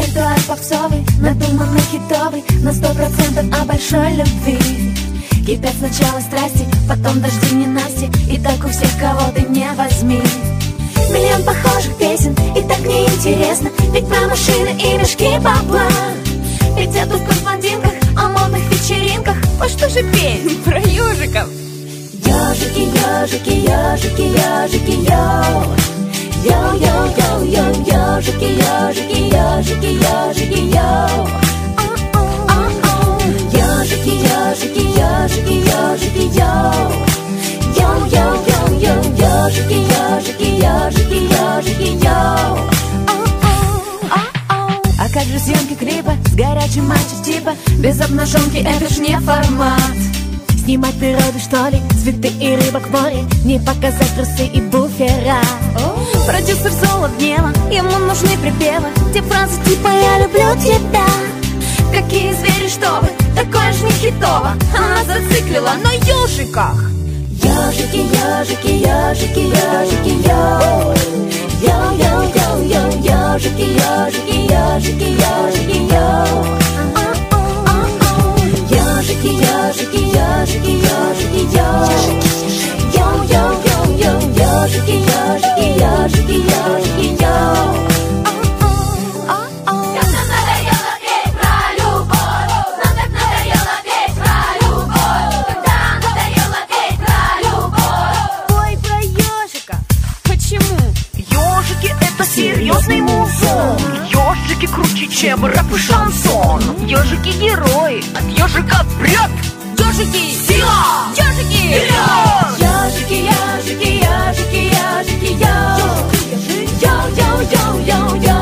Репертуар попсовый, надуманный хитовый, на 100% о большой любви. Кипят сначала страсти, потом дожди ненасти, и так у всех, кого ты не возьми. Миллион похожих песен, и так неинтересно, ведь про машины и мешки бабла. Ведь я тут в блондинках, о модных вечеринках. Вот что же петь про ежиков? Ежики, ежики, ежики, ежики, йоу. Йоу-йоу-йоу-йоу, ежики, ежики, ежики, ежики, йоу. Ежики, ежики, ежики, ежики, йоу. Йоу-йоу-йоу-йоу, ежики, ежики, ежики, ежики, йоу. А как же съемки клипа с горячим мачо типа? Без обнаженки это ж не формат. Снимать природу, что ли, цветы и рыбок в море, не показать трусы и буфера. Продюсер золо гнева, ему нужны припевы, те фразы типа «я люблю тебя». Какие звери, чтобы, такое ж не хитово. Она зациклила на ежиках. Ежики, ежики, ежики, ежики, йоу. Йоу-йоу-йоу-йоу, ежики, ежики, ежики, ежики, йоу. Ежики, ежики, ежики, ежики, йоу. Йоу-йоу-йоу-йоу, ежики, ежики, ежики, ежики, йоу. Серьезный музон. Ежики круче, чем рэп и шансон. Ежики герои, от ежика прет. Ежики сила, ежики вперед. Ежики, ежики, ежики, ежики, йоу. Йоу-йоу-йоу-йоу-йоу.